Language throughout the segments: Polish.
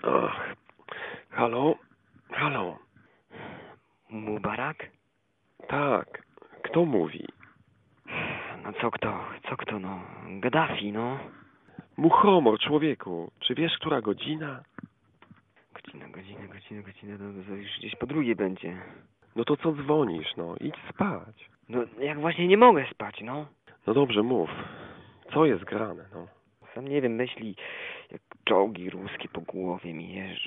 Ach, halo? Halo? Mubarak? Tak, kto mówi? No co kto, no? Gaddafi, no. Muchomor, człowieku, czy wiesz, która godzina? Godzina, to już gdzieś po drugiej będzie. No to co dzwonisz, no? Idź spać. No, jak właśnie nie mogę spać, no. No dobrze, mów. Co jest grane, no? Sam nie wiem, myśli, jak czołgi ruskie po głowie mi jeżdżą.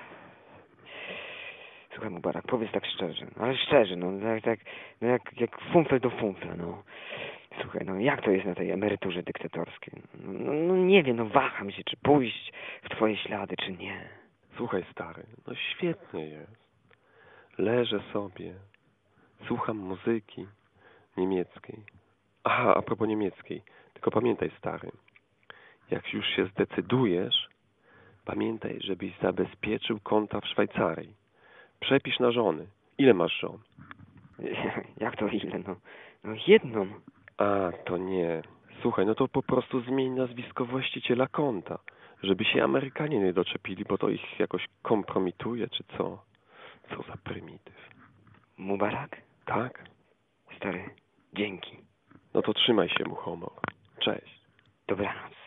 Słuchaj, Mubarak, powiedz tak szczerze, ale szczerze, no, jak fumfel do fumfla, no. Słuchaj, no, jak to jest na tej emeryturze dyktatorskiej? No, nie wiem, no, waham się, czy pójść w twoje ślady, czy nie. Słuchaj, stary, no świetnie jest. Leżę sobie, słucham muzyki niemieckiej. Aha, a propos niemieckiej, tylko pamiętaj, stary, jak już się zdecydujesz, pamiętaj, żebyś zabezpieczył konta w Szwajcarii. Przepisz na żony. Ile masz żon? Jak to ile, no? No, jedną. A, to nie. Słuchaj, no to po prostu zmień nazwisko właściciela konta, żeby się Amerykanie nie doczepili, bo to ich jakoś kompromituje, czy co? Co za prymityw. Mubarak? Tak? Stary, dzięki. No to trzymaj się, Muchomor. Cześć. Dobranoc.